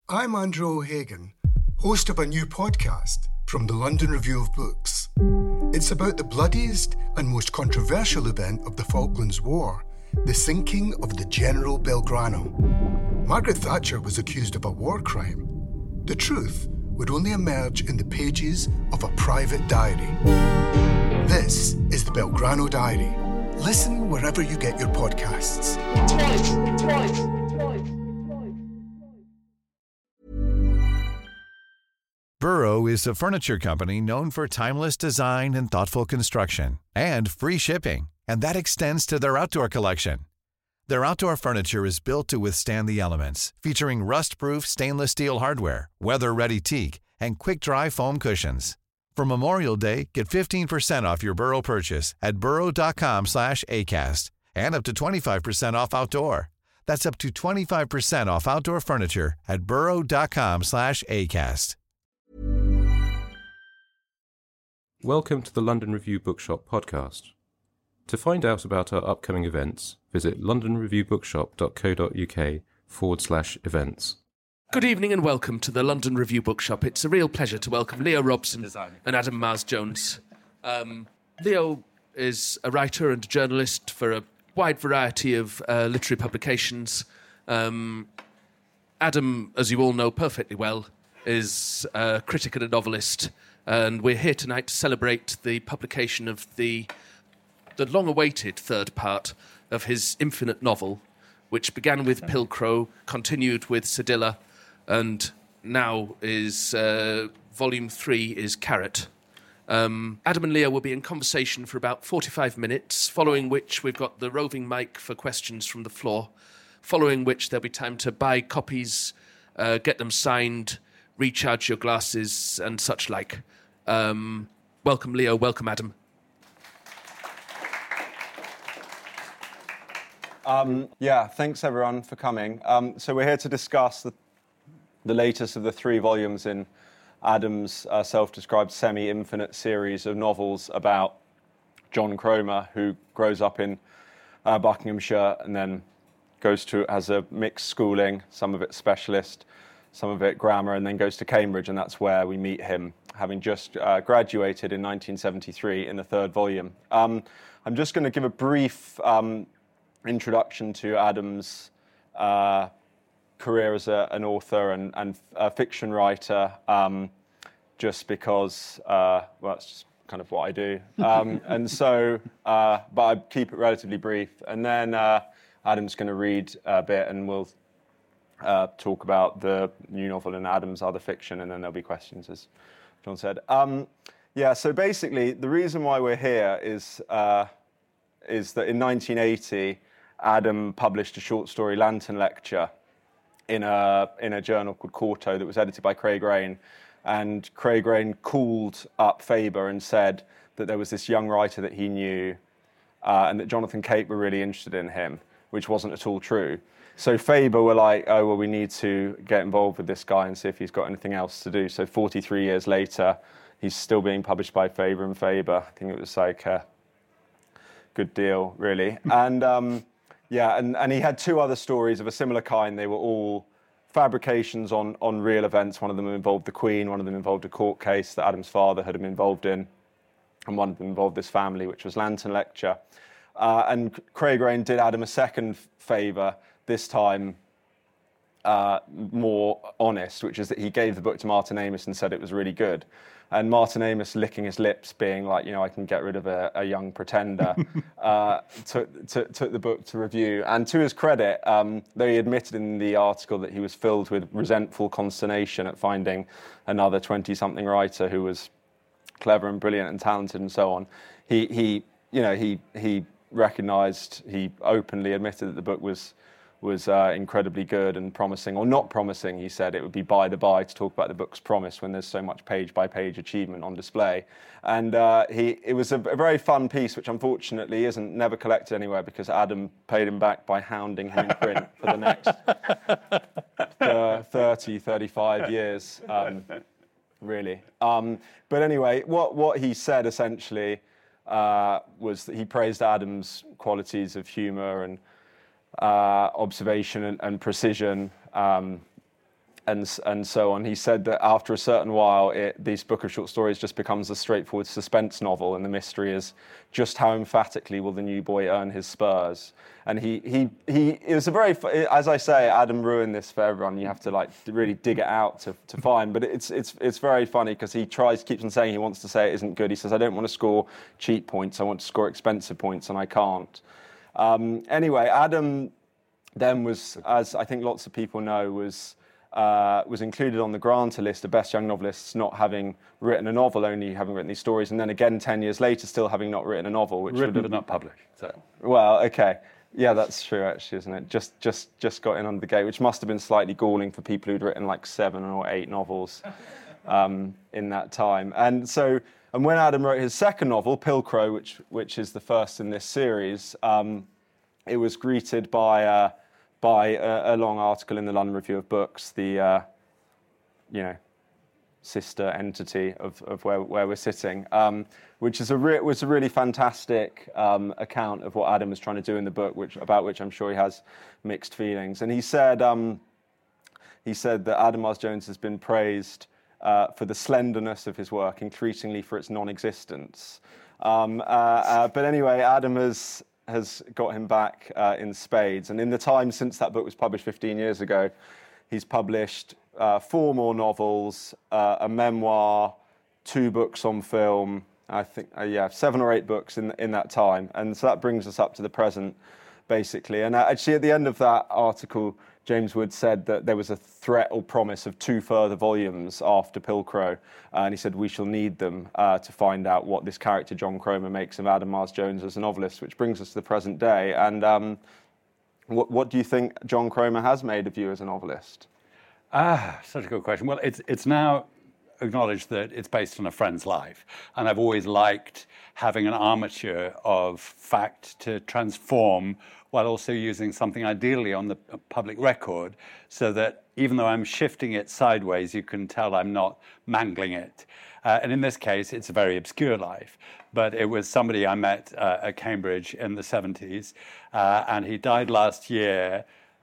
I'm Andrew O'Hagan, host of a new podcast from the London Review of Books. It's about the bloodiest and most controversial event of the Falklands War, the sinking of the General Belgrano. Margaret Thatcher was accused of a war crime. The truth would only emerge in the pages of a private diary. This is the Belgrano Diary. Listen wherever you get your podcasts. Twice. Burrow is a furniture company known for timeless design and thoughtful construction, and free shipping, and that extends to their outdoor collection. Their outdoor furniture is built to withstand the elements, featuring rust-proof stainless steel hardware, weather-ready teak, and quick-dry foam cushions. For Memorial Day, get 15% off your Burrow purchase at burrow.com/acast, and up to 25% off outdoor. That's up to 25% off outdoor furniture at burrow.com/acast. Welcome to the London Review Bookshop podcast. To find out about our upcoming events, visit londonreviewbookshop.co.uk/events. Good evening and welcome to the London Review Bookshop. It's a real pleasure to welcome Leo Robson and Adam Mars-Jones. Leo is a writer and a journalist for a wide variety of literary publications. Adam, as you all know perfectly well, is a critic and a novelist, and we're here tonight to celebrate the publication of the long-awaited third part of his infinite novel, which began with Pilcrow, continued with Cedilla, and now is volume 3 is Carrot. Adam and Leo will be in conversation for about 45 minutes, following which we've got the roving mic for questions from the floor, following which there'll be time to buy copies, get them signed, recharge your glasses and such like. Welcome, Leo. Welcome, Adam. Thanks everyone for coming. So we're here to discuss the latest of the 3 volumes in Adam's self-described semi-infinite series of novels about John Cromer, who grows up in Buckinghamshire and then has a mixed schooling, some of it specialist, some of it grammar, and then goes to Cambridge, and that's where we meet him, having just graduated in 1973 in the 3rd volume. I'm just going to give a brief introduction to Adam's career as an author and a fiction writer, just because, it's just kind of what I do. But I keep it relatively brief. And then Adam's going to read a bit, and we'll talk about the new novel and Adam's other fiction, and then there'll be questions, as John said. So basically, the reason why we're here is that in 1980, Adam published a short story Lantern Lecture in a journal called Quarto that was edited by Craig Raine. And Craig Raine called up Faber and said that there was this young writer that he knew and that Jonathan Cape were really interested in him, which wasn't at all true. So Faber were like, oh, well, we need to get involved with this guy and see if he's got anything else to do. So 43 years later, he's still being published by Faber and Faber. I think it was like a good deal, really. And and he had 2 other stories of a similar kind. They were all fabrications on real events. One of them involved the Queen, one of them involved a court case that Adam's father had been involved in, and one of them involved this family, which was Lantern Lecture. And Craig Raine did Adam a second favour, this time more honest, which is that he gave the book to Martin Amis and said it was really good. And Martin Amis, licking his lips, being like, I can get rid of a young pretender, took the book to review. And to his credit, though he admitted in the article that he was filled with resentful consternation at finding another 20-something writer who was clever and brilliant and talented and so on, he recognised, he openly admitted that the book was incredibly good and promising, or not promising. He said it would be by the by to talk about the book's promise when there's so much page-by-page achievement on display. And it was a very fun piece, which unfortunately never collected anywhere because Adam paid him back by hounding him in print for the next 30, 35 years, really. But anyway, what he said essentially was that he praised Adam's qualities of humour and observation and precision, and so on. He said that after a certain while, this book of short stories just becomes a straightforward suspense novel, and the mystery is just how emphatically will the new boy earn his spurs. And it was a very, as I say, Adam ruined this for everyone. You have to like really dig it out to find. But it's very funny because he keeps on saying he wants to say it isn't good. He says, I don't want to score cheap points. I want to score expensive points, and I can't. Anyway, Adam then was, as I think lots of people know, was included on the Granta list of best young novelists, not having written a novel, only having written these stories, and then again 10 years later, still having not written a novel, which written but not published. So. Well, okay, yeah, that's true actually, isn't it? Just got in under the gate, which must have been slightly galling for people who'd written like 7 or 8 novels in that time. And when Adam wrote his second novel, Pilcrow, which is the first in this series, it was greeted by a long article in the London Review of Books, the sister entity of where we're sitting, which was a really fantastic account of what Adam was trying to do in the book, about which I'm sure he has mixed feelings. And he said that Adam Mars Jones has been praised for the slenderness of his work, increasingly for its non-existence. But anyway, Adam has got him back in spades. And in the time since that book was published 15 years ago, he's published 4 more novels, a memoir, 2 books on film, I think, 7 or 8 books in that time. And so that brings us up to the present, basically. And actually, at the end of that article, James Wood said that there was a threat or promise of 2 further volumes after Pilcrow, and he said we shall need them to find out what this character John Cromer makes of Adam Mars Jones as a novelist, which brings us to the present day. And what do you think John Cromer has made of you as a novelist? Such a good question. Well, it's now acknowledged that it's based on a friend's life, and I've always liked having an armature of fact to transform while also using something ideally on the public record, so that even though I'm shifting it sideways, you can tell I'm not mangling it. And in this case, it's a very obscure life, but it was somebody I met at Cambridge in the 70s, and he died last year.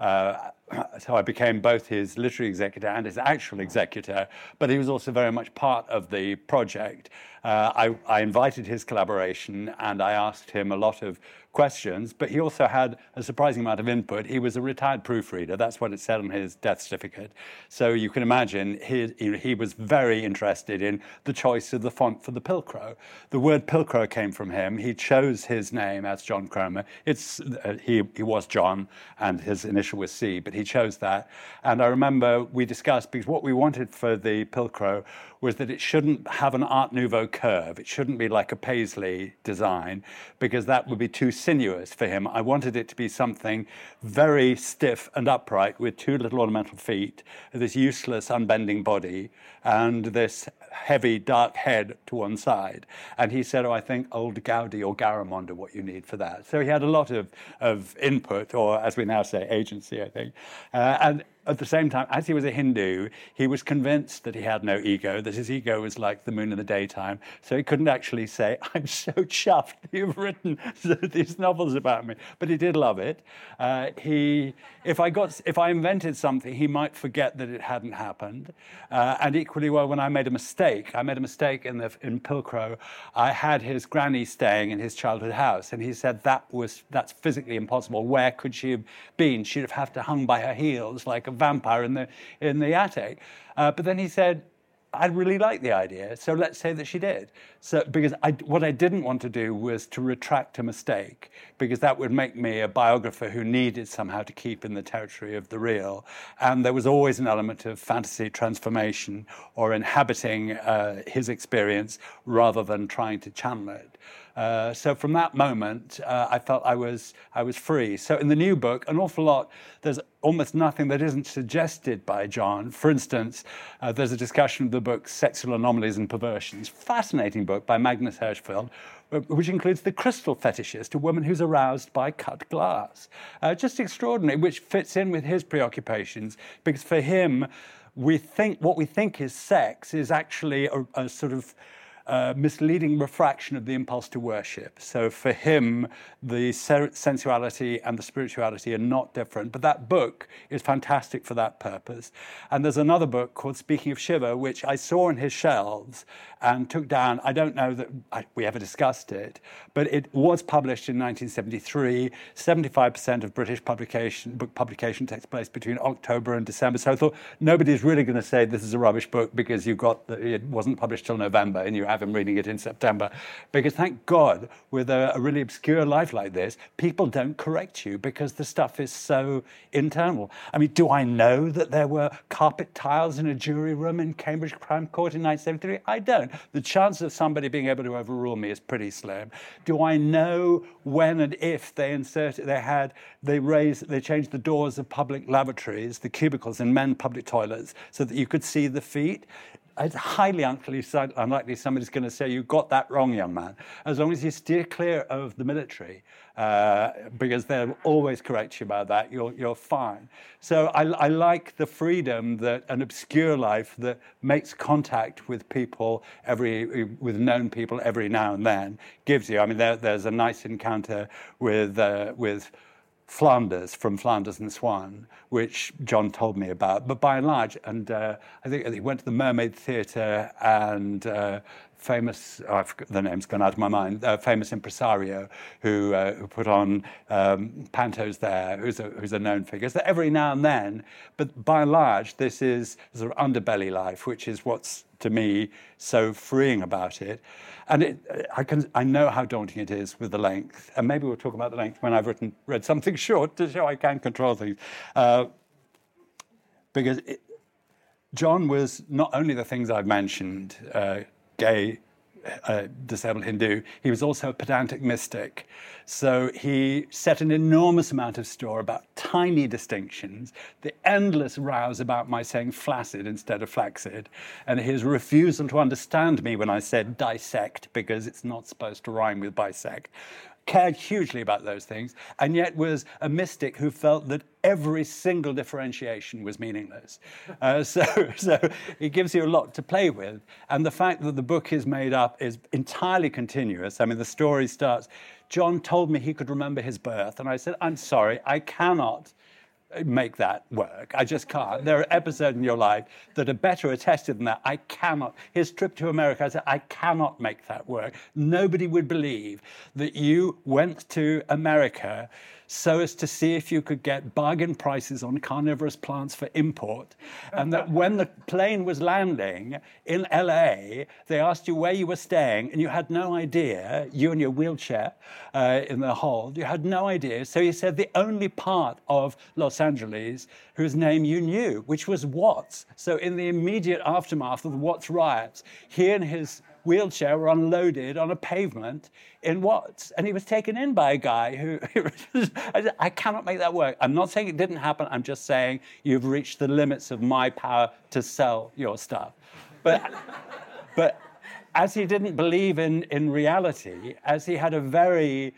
So I became both his literary executor and his actual executor, but he was also very much part of the project. I invited his collaboration and I asked him a lot of questions, but he also had a surprising amount of input. He was a retired proofreader. That's what it said on his death certificate. So you can imagine he was very interested in the choice of the font for the Pilcrow. The word Pilcrow came from him. He chose his name as John Cromer. He was John and his initial was C, but he chose that. And I remember we discussed, because what we wanted for the Pilcrow was that it shouldn't have an Art Nouveau curve. It shouldn't be like a Paisley design, because that would be too sinuous for him. I wanted it to be something very stiff and upright with 2 little ornamental feet, this useless unbending body, and this heavy dark head to one side. And he said, I think old Gaudi or Garamond are what you need for that. So he had a lot of input, or as we now say, agency, I think. And at the same time, as he was a Hindu, he was convinced that he had no ego, that his ego was like the moon in the daytime. So he couldn't actually say, I'm so chuffed you've written these novels about me. But he did love it. If I invented something, he might forget that it hadn't happened. And equally well, when I made a mistake in Pilcrow. I had his granny staying in his childhood house, and he said that's physically impossible. Where could she have been? She'd have had to hung by her heels like a vampire in the attic. But then he said, I really like the idea, so let's say that she did. So because what I didn't want to do was to retract a mistake, because that would make me a biographer who needed somehow to keep in the territory of the real. And there was always an element of fantasy transformation or inhabiting his experience rather than trying to channel it. So from that moment, I felt I was free. So in the new book, an awful lot, there's almost nothing that isn't suggested by John. For instance, there's a discussion of the book Sexual Anomalies and Perversions, fascinating book by Magnus Hirschfeld, which includes the crystal fetishist, a woman who's aroused by cut glass. Just extraordinary, which fits in with his preoccupations, because for him, what we think is sex is actually a sort of misleading refraction of the impulse to worship. So for him, the sensuality and the spirituality are not different. But that book is fantastic for that purpose. And there's another book called Speaking of Shiva, which I saw on his shelves and took down. I don't know that we ever discussed it, but it was published in 1973. 75% of British book publication takes place between October and December. So I thought nobody's really going to say this is a rubbish book because it wasn't published till November and you have him reading it in September. Because thank God, with a really obscure life like this, people don't correct you because the stuff is so internal. I mean, do I know that there were carpet tiles in a jury room in Cambridge Crown Court in 1973? I don't. The chance of somebody being able to overrule me is pretty slim. Do I know when and if they changed the doors of public lavatories, the cubicles in men's public toilets, so that you could see the feet? It's highly unlikely somebody's going to say, you got that wrong, young man. As long as you steer clear of the military, because they'll always correct you about that, you're fine. So I like the freedom that an obscure life that makes contact with people, with known people every now and then gives you. I mean, there's a nice encounter with Flanders, from Flanders and Swan, which John told me about. But by and large, and I think he went to the Mermaid Theatre and famous, the name's gone out of my mind, famous impresario who put on pantos there, who's a known figure. So every now and then, but by and large, this is sort of underbelly life, which is what's, to me, so freeing about it. And I know how daunting it is with the length, and maybe we'll talk about the length when I've read something short to show I can control things. Because John was not only the things I've mentioned, gay, disabled Hindu, he was also a pedantic mystic. So he set an enormous amount of store about tiny distinctions, the endless rows about my saying flaccid instead of flaccid, and his refusal to understand me when I said dissect because it's not supposed to rhyme with bisect. Cared hugely about those things, and yet was a mystic who felt that every single differentiation was meaningless. So it gives you a lot to play with. And the fact that the book is made up is entirely continuous. I mean, the story starts, John told me he could remember his birth, and I said, I'm sorry, I cannot make that work. I just can't. There are episodes in your life that are better attested than that. I cannot. His trip to America, I said, I cannot make that work. Nobody would believe that you went to America so as to see if you could get bargain prices on carnivorous plants for import, and that when the plane was landing in LA, they asked you where you were staying, and you had no idea, you and your wheelchair in the hold, you had no idea. So you said the only part of Los Angeles whose name you knew, which was Watts. So in the immediate aftermath of the Watts riots, he and his wheelchair were unloaded on a pavement in Watts, and he was taken in by a guy who I cannot make that work. I'm not saying it didn't happen. I'm just saying you've reached the limits of my power to sell your stuff. But as he didn't believe in reality, as he had a very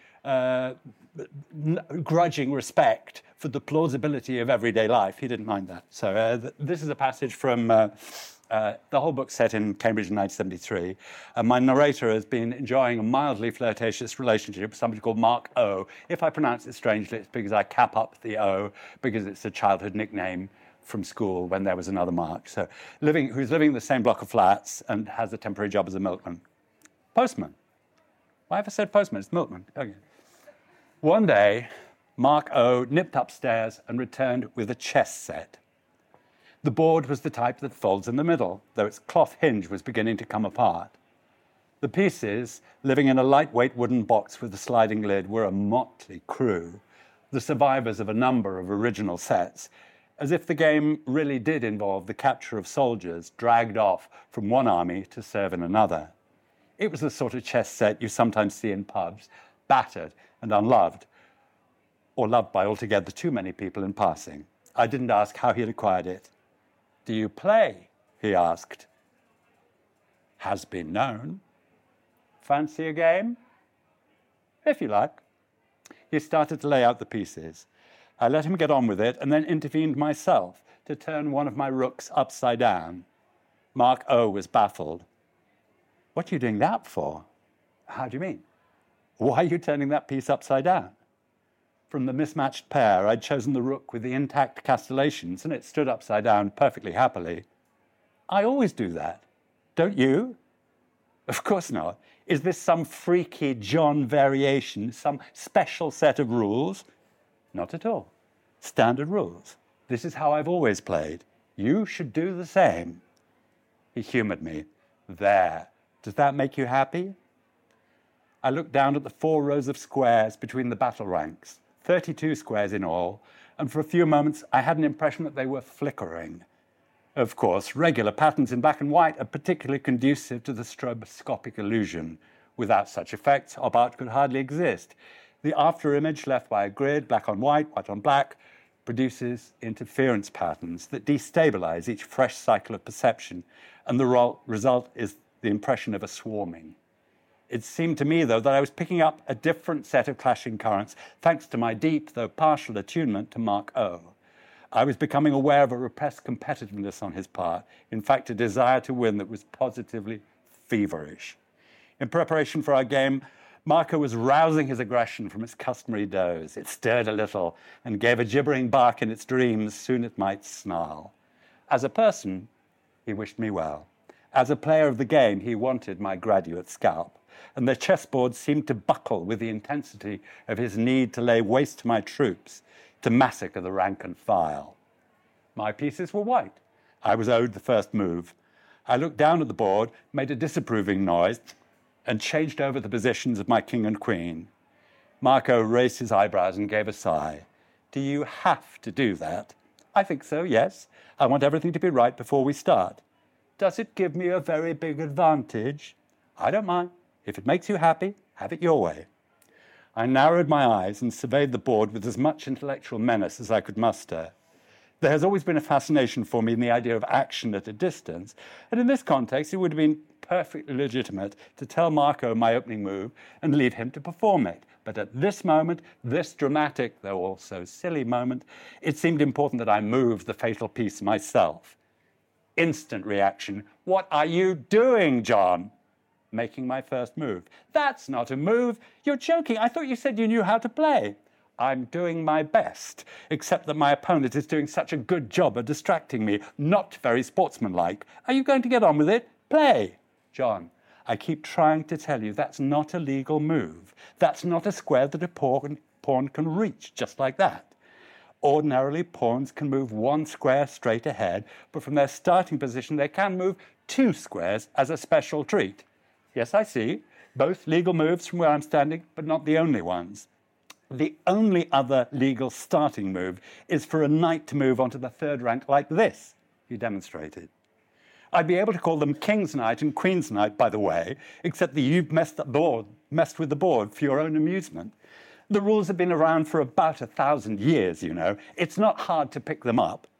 grudging respect for the plausibility of everyday life, he didn't mind that. So this is a passage from the whole book set in Cambridge in 1973. My narrator has been enjoying a mildly flirtatious relationship with somebody called Mark O. If I pronounce it strangely, it's because I cap up the O, because it's a childhood nickname from school when there was another Mark. So who's living in the same block of flats and has a temporary job as a milkman. Postman. Why have I said postman? It's milkman. Okay. One day, Mark O nipped upstairs and returned with a chess set. The board was the type that folds in the middle, though its cloth hinge was beginning to come apart. The pieces, living in a lightweight wooden box with a sliding lid, were a motley crew, the survivors of a number of original sets, as if the game really did involve the capture of soldiers dragged off from one army to serve in another. It was the sort of chess set you sometimes see in pubs, battered and unloved, or loved by altogether too many people in passing. I didn't ask how he had acquired it. Do you play? He asked. Has been known. Fancy a game? If you like. He started to lay out the pieces. I let him get on with it and then intervened myself to turn one of my rooks upside down. Mark O was baffled. What are you doing that for? How do you mean? Why are you turning that piece upside down? From the mismatched pair, I'd chosen the rook with the intact castellations, and it stood upside down perfectly happily. I always do that. Don't you? Of course not. Is this some freaky John variation, some special set of rules? Not at all. Standard rules. This is how I've always played. You should do the same. He humoured me. There. Does that make you happy? I looked down at the 4 rows of squares between the battle ranks, 32 squares in all, and for a few moments I had an impression that they were flickering. Of course, regular patterns in black and white are particularly conducive to the stroboscopic illusion. Without such effects, op art could hardly exist. The after image left by a grid, black on white on black, produces interference patterns that destabilize each fresh cycle of perception, and the result is the impression of a swarming. It seemed to me, though, that I was picking up a different set of clashing currents, thanks to my deep, though partial, attunement to Mark O. I was becoming aware of a repressed competitiveness on his part, in fact, a desire to win that was positively feverish. In preparation for our game, Marco was rousing his aggression from its customary doze. It stirred a little and gave a gibbering bark in its dreams, soon it might snarl. As a person, he wished me well. As a player of the game, he wanted my graduate scalp, and the chessboard seemed to buckle with the intensity of his need to lay waste to my troops, to massacre the rank and file. My pieces were white. I was owed the first move. I looked down at the board, made a disapproving noise, and changed over the positions of my king and queen. Marco raised his eyebrows and gave a sigh. Do you have to do that? I think so, yes. I want everything to be right before we start. Does it give me a very big advantage? I don't mind. If it makes you happy, have it your way. I narrowed my eyes and surveyed the board with as much intellectual menace as I could muster. There has always been a fascination for me in the idea of action at a distance, and in this context it would have been perfectly legitimate to tell Marco my opening move and leave him to perform it. But at this moment, this dramatic, though also silly moment, it seemed important that I move the fatal piece myself. Instant reaction. What are you doing, John? Making my first move. That's not a move. You're joking. I thought you said you knew how to play. I'm doing my best, except that my opponent is doing such a good job of distracting me. Not very sportsmanlike. Are you going to get on with it? Play. John, I keep trying to tell you that's not a legal move. That's not a square that a pawn can reach just like that. Ordinarily, pawns can move 1 square straight ahead, but from their starting position, they can move 2 squares as a special treat. Yes, I see. Both legal moves from where I'm standing, but not the only ones. The only other legal starting move is for a knight to move onto the 3rd rank like this, he demonstrated. I'd be able to call them King's Knight and Queen's Knight, by the way, except that you've messed with the board for your own amusement. The rules have been around for about 1,000 years, you know. It's not hard to pick them up.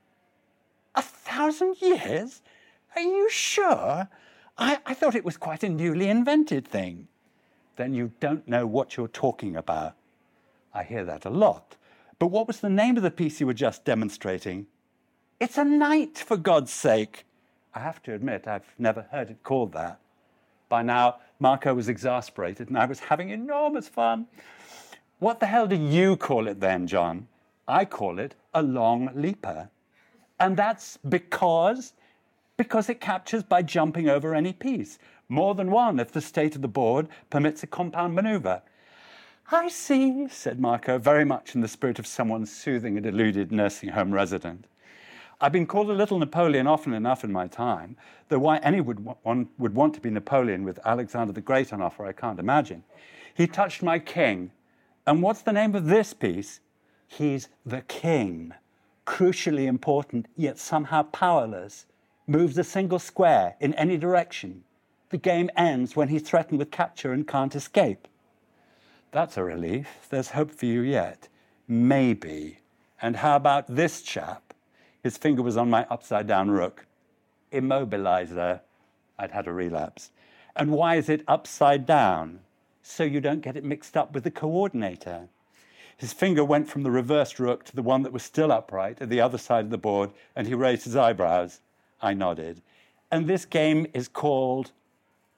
1,000 years? Are you sure? I thought it was quite a newly invented thing. Then you don't know what you're talking about. I hear that a lot. But what was the name of the piece you were just demonstrating? It's a knight, for God's sake. I have to admit, I've never heard it called that. By now, Marco was exasperated and I was having enormous fun. What the hell do you call it then, John? I call it a long leaper. And that's because it captures by jumping over any piece. More than one if the state of the board permits a compound maneuver. I see, said Marco, very much in the spirit of someone soothing a deluded nursing home resident. I've been called a little Napoleon often enough in my time, though why anyone would want to be Napoleon with Alexander the Great on offer, I can't imagine. He touched my king. And what's the name of this piece? He's the king. Crucially important, yet somehow powerless. Moves a single square in any direction. The game ends when he's threatened with capture and can't escape. That's a relief. There's hope for you yet. Maybe. And how about this chap? His finger was on my upside-down rook. Immobilizer. I'd had a relapse. And why is it upside down? So you don't get it mixed up with the coordinator. His finger went from the reversed rook to the one that was still upright at the other side of the board, and he raised his eyebrows. I nodded. And this game is called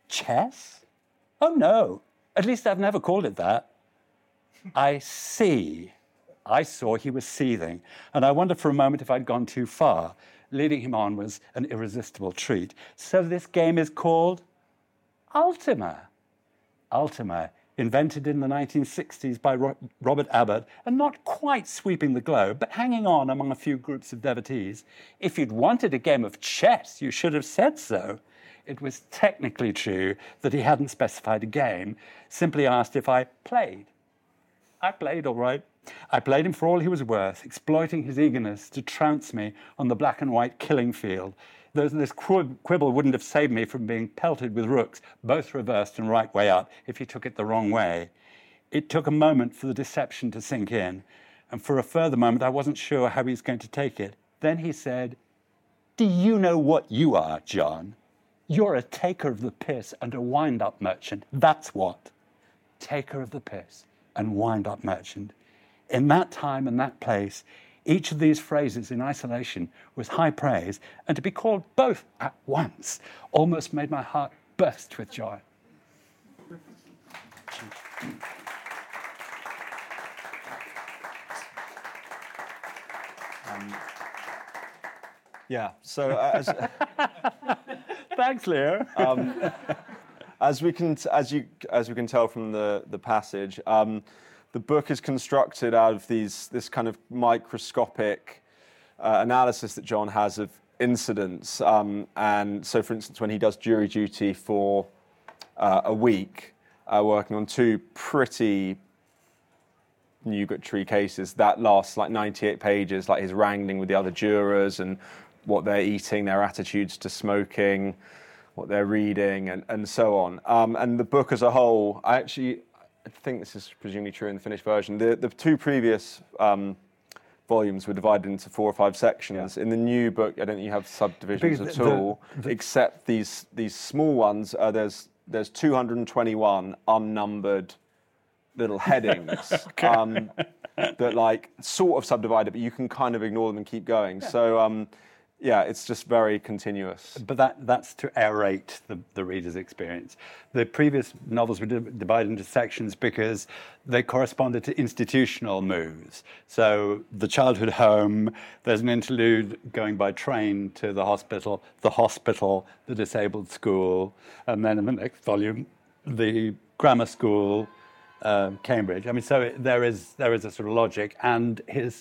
Chess? Oh, no. At least I've never called it that. I see. I saw he was seething, and I wondered for a moment if I'd gone too far. Leading him on was an irresistible treat. So this game is called Ultima. Ultima, invented in the 1960s by Robert Abbott, and not quite sweeping the globe, but hanging on among a few groups of devotees. If you'd wanted a game of chess, you should have said so. It was technically true that he hadn't specified a game, simply asked if I played. I played, all right. I played him for all he was worth, exploiting his eagerness to trounce me on the black and white killing field. This quibble wouldn't have saved me from being pelted with rooks, both reversed and right way up, if he took it the wrong way. It took a moment for the deception to sink in, and for a further moment I wasn't sure how he was going to take it. Then he said, "Do you know what you are, John? You're a taker of the piss and a wind-up merchant. That's what. Taker of the piss and wind-up merchant." In that time and that place, each of these phrases in isolation was high praise, and to be called both at once almost made my heart burst with joy. Yeah, so Thanks, Leo. as we can tell from the passage, the book is constructed out of this kind of microscopic analysis that John has of incidents. And so, for instance, when he does jury duty for a week, working on two pretty nugatory cases, that lasts like 98 pages, like his wrangling with the other jurors and what they're eating, their attitudes to smoking, what they're reading, and so on. And the book as a whole, I think this is presumably true in the finished version. The two previous volumes were divided into 4 or 5 sections. Yeah. In the new book, I don't think you have subdivisions at all, except these small ones. There's 221 unnumbered little headings that like sort of subdivide it, but you can kind of ignore them and keep going. Yeah. So yeah, it's just very continuous. But that's to aerate the reader's experience. The previous novels were divided into sections because they corresponded to institutional moves. So the childhood home, there's an interlude going by train to the hospital, the disabled school, and then in the next volume, the grammar school, Cambridge. I mean, so there is a sort of logic, and his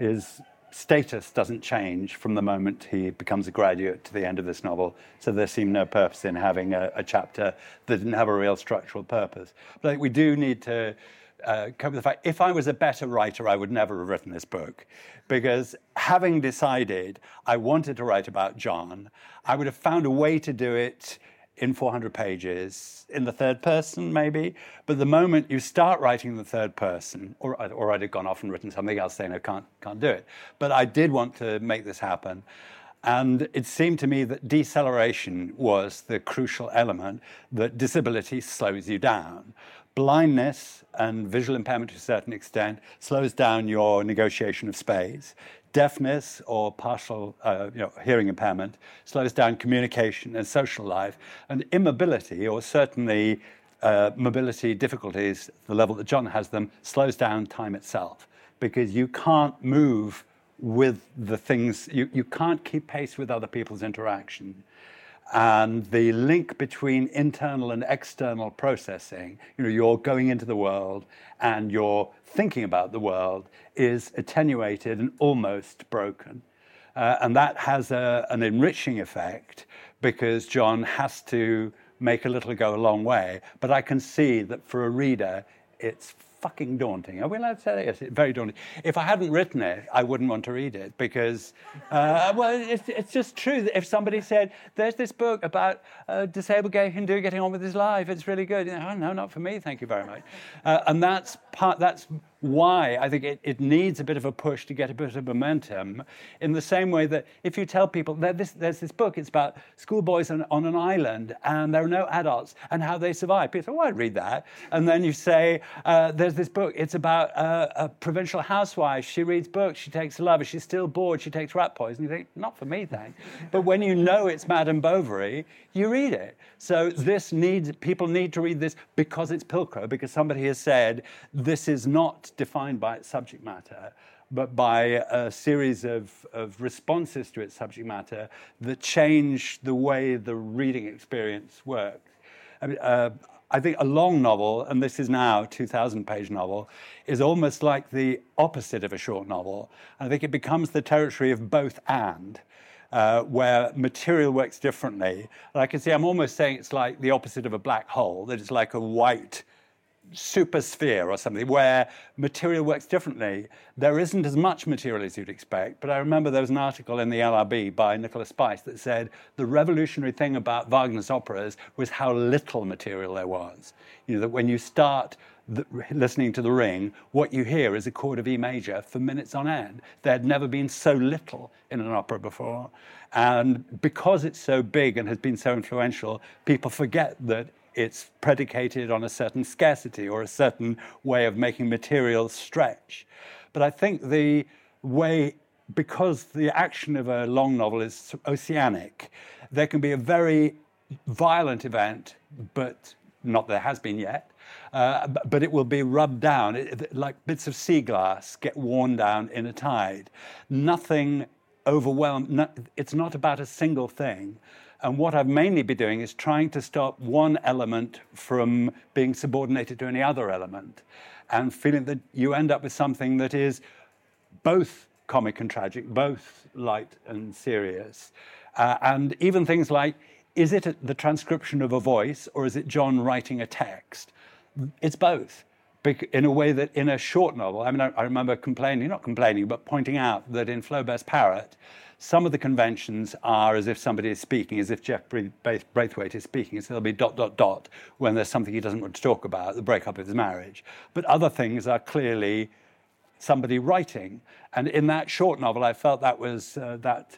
status doesn't change from the moment he becomes a graduate to the end of this novel. So there seemed no purpose in having a chapter that didn't have a real structural purpose. But I think we do need to cope with the fact, if I was a better writer, I would never have written this book. Because having decided I wanted to write about John, I would have found a way to do it in 400 pages, in the third person maybe. But the moment you start writing in the third person, or I'd have gone off and written something else saying I can't do it. But I did want to make this happen. And it seemed to me that deceleration was the crucial element, that disability slows you down. Blindness and visual impairment to a certain extent slows down your negotiation of space. Deafness or partial hearing impairment slows down communication and social life. And immobility, or certainly mobility difficulties, the level that John has them, slows down time itself, because you can't move with the things, you can't keep pace with other people's interaction. And the link between internal and external processing, you're going into the world and you're thinking about the world, is attenuated and almost broken. And that has an enriching effect, because John has to make a little go a long way. But I can see that for a reader, it's fucking daunting. Are we allowed to say that? Yes, it's very daunting. If I hadn't written it, I wouldn't want to read it, because, it's just true that if somebody said, there's this book about a disabled gay Hindu getting on with his life, it's really good. Oh, no, not for me, thank you very much. And that's why I think it needs a bit of a push to get a bit of momentum, in the same way that if you tell people there's this book, it's about schoolboys on an island and there are no adults and how they survive. People say, well, I'd read that. And then you say, there's this book, it's about a provincial housewife. She reads books, she takes a lover, she's still bored, she takes rat poison. You think, not for me, thanks. But when you know it's Madame Bovary, you read it. So people need to read this because it's Pilcrow, because somebody has said this is not defined by its subject matter, but by a series of responses to its subject matter that change the way the reading experience works. I mean, I think a long novel, and this is now a 2,000-page novel, is almost like the opposite of a short novel. I think it becomes the territory of both and, where material works differently. And I can see I'm almost saying it's like the opposite of a black hole, that it's like a white supersphere or something, where material works differently. There isn't as much material as you'd expect, but I remember there was an article in the LRB by Nicholas Spice that said the revolutionary thing about Wagner's operas was how little material there was. You know, that when you start listening to The Ring, what you hear is a chord of E major for minutes on end. There had never been so little in an opera before. And because it's so big and has been so influential, people forget that it's predicated on a certain scarcity or a certain way of making material stretch. But I think the way, because the action of a long novel is oceanic, there can be a very violent event, but not there has been yet, but it will be rubbed down, like bits of sea glass get worn down in a tide. Nothing overwhelmed, it's not about a single thing. And what I've mainly been doing is trying to stop one element from being subordinated to any other element, and feeling that you end up with something that is both comic and tragic, both light and serious. And even things like, is it the transcription of a voice or is it John writing a text? It's both. In a way that in a short novel, I mean, I remember not complaining, but pointing out that in Flaubert's Parrot, some of the conventions are as if somebody is speaking, as if Jeff Braithwaite is speaking. So there'll be ... when there's something he doesn't want to talk about, the breakup of his marriage. But other things are clearly somebody writing. And in that short novel, I felt that was that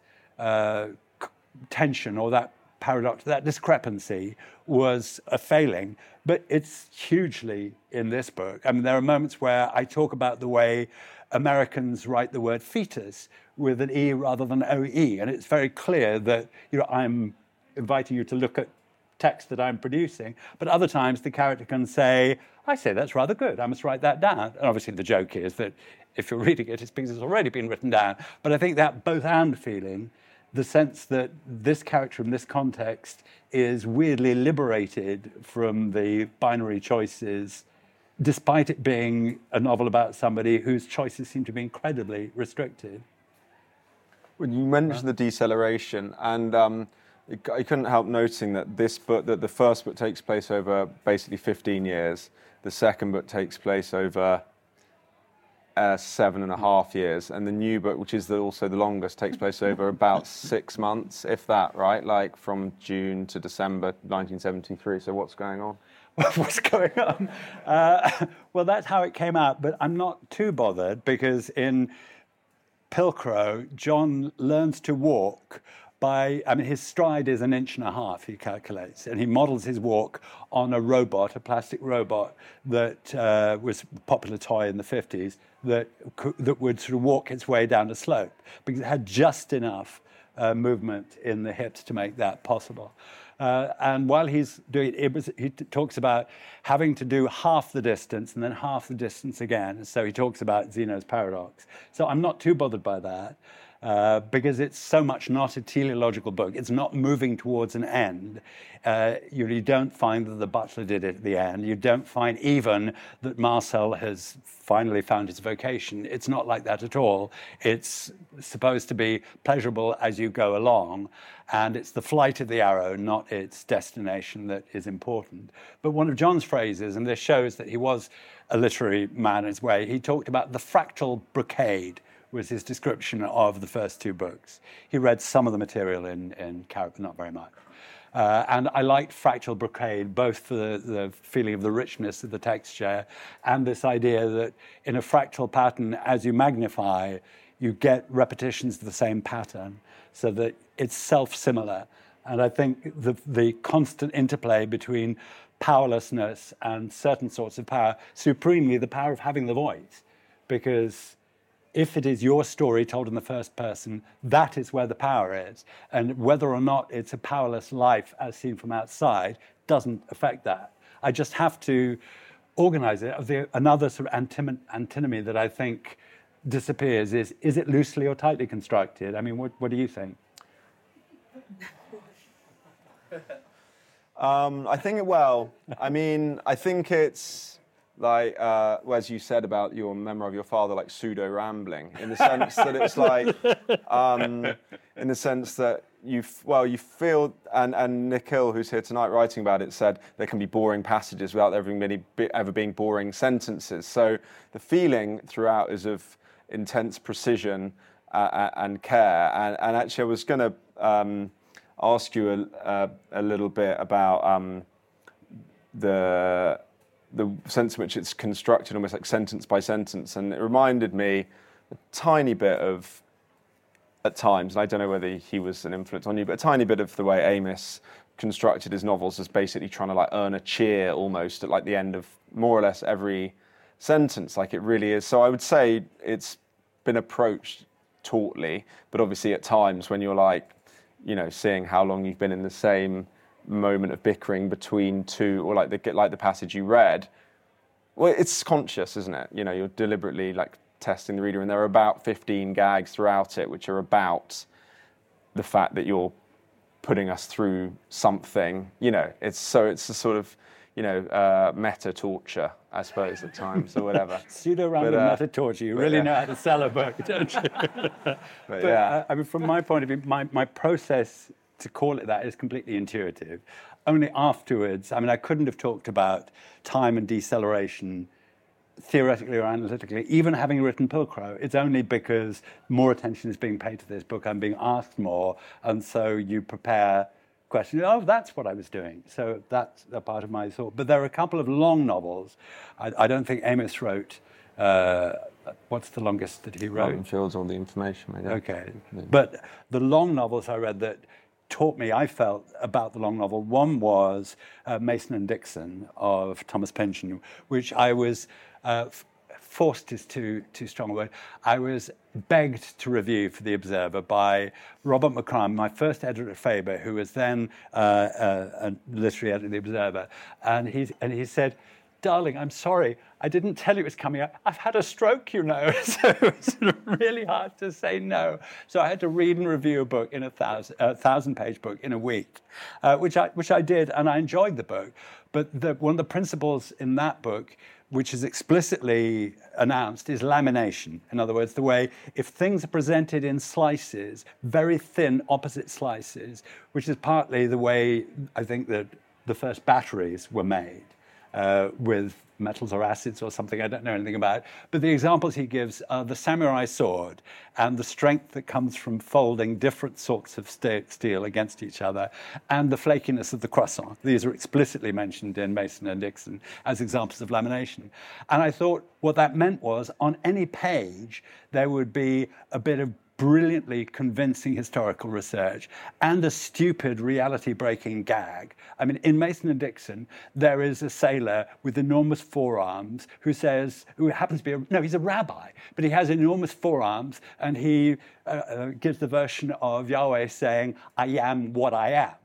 tension or that paradox, that discrepancy was a failing. But it's hugely in this book. I mean, there are moments where I talk about the way Americans write the word fetus with an E rather than OE. And it's very clear that, you know, I'm inviting you to look at text that I'm producing. But other times the character can say, I say that's rather good, I must write that down. And obviously the joke is that if you're reading it, it's because it's already been written down. But I think that both and feeling, the sense that this character in this context is weirdly liberated from the binary choices, despite it being a novel about somebody whose choices seem to be incredibly restricted. Well, you mentioned the deceleration, and I couldn't help noticing that this book, that the first book takes place over basically 15 years, the second book takes place over 7.5 years, and the new book, which is also the longest, takes place over about 6 months, if that, right? Like from June to December 1973. So what's going on? What's going on? Well, that's how it came out, but I'm not too bothered because in Pilcrow, John learns to walk his stride is 1.5 inches, he calculates, and he models his walk on a robot, a plastic robot that was a popular toy in the 50s that would sort of walk its way down a slope because it had just enough movement in the hips to make that possible. And while he's doing it, he talks about having to do half the distance and then half the distance again. So he talks about Zeno's paradox. So I'm not too bothered by that because it's so much not a teleological book. It's not moving towards an end. You don't find that the butler did it at the end. You don't find even that Marcel has finally found his vocation. It's not like that at all. It's supposed to be pleasurable as you go along. And it's the flight of the arrow, not its destination, that is important. But one of John's phrases, and this shows that he was a literary man in his way, he talked about the fractal brocade, was his description of the first two books. He read some of the material in Carrick, but not very much. And I liked Fractal Brocade, both for the feeling of the richness of the texture and this idea that in a fractal pattern, as you magnify, you get repetitions of the same pattern so that it's self-similar. And I think the constant interplay between powerlessness and certain sorts of power, supremely the power of having the voice, because if it is your story told in the first person, that is where the power is. And whether or not it's a powerless life as seen from outside doesn't affect that. I just have to organize it. Another sort of antinomy that I think disappears is it loosely or tightly constructed? I mean, what do you think? I think it's like, as you said about your memoir of your father, like pseudo-rambling, in the sense that it's like, in the sense that you feel, and Nick Hill, who's here tonight writing about it, said there can be boring passages without ever being boring sentences. So the feeling throughout is of intense precision and care. And actually, I was going to ask you a little bit about the sense in which it's constructed almost like sentence by sentence. And it reminded me a tiny bit of, at times, and I don't know whether he was an influence on you, but a tiny bit of the way Amos constructed his novels as basically trying to like earn a cheer almost at like the end of more or less every sentence, like it really is. So I would say it's been approached tautly, but obviously at times when you're like, seeing how long you've been in the same moment of bickering between two, or like the passage you read, well, it's conscious, isn't it? You're deliberately like testing the reader, and there are about 15 gags throughout it which are about the fact that you're putting us through something. It's a sort of meta torture, I suppose, at times, or whatever. Pseudo-random meta torture. You really know how to sell a book, don't you? but yeah. I mean, from my point of view, my process to call it that is completely intuitive. Only afterwards, I mean, I couldn't have talked about time and deceleration theoretically or analytically, even having written Pilcrow. It's only because more attention is being paid to this book, I'm being asked more, and so you prepare questions. Oh, that's what I was doing. So that's a part of my thought. But there are a couple of long novels. I don't think Amos wrote. What's the longest that he wrote? Martin Fields, All the Information. Maybe. Okay. But the long novels I read that taught me, I felt, about the long novel, one was Mason and Dixon of Thomas Pynchon, which I was forced is too strong a word. I was begged to review for The Observer by Robert McCrum, my first editor at Faber, who was then a literary editor of The Observer. And he said, "Darling, I'm sorry, I didn't tell you it was coming out. I've had a stroke, So it was really hard to say no. So I had to read and review a book in a 1,000-page book in a week, which I did, and I enjoyed the book. But one of the principles in that book, which is explicitly announced, is lamination. In other words, the way if things are presented in slices, very thin opposite slices, which is partly the way I think that the first batteries were made. With metals or acids or something I don't know anything about. But the examples he gives are the samurai sword and the strength that comes from folding different sorts of steel against each other, and the flakiness of the croissant. These are explicitly mentioned in Mason and Dixon as examples of lamination. And I thought what that meant was on any page there would be a bit of brilliantly convincing historical research and a stupid reality-breaking gag. I mean, in Mason and Dixon, there is a sailor with enormous forearms who happens to be he's a rabbi, but he has enormous forearms, and he gives the version of Yahweh saying, "I am what I am."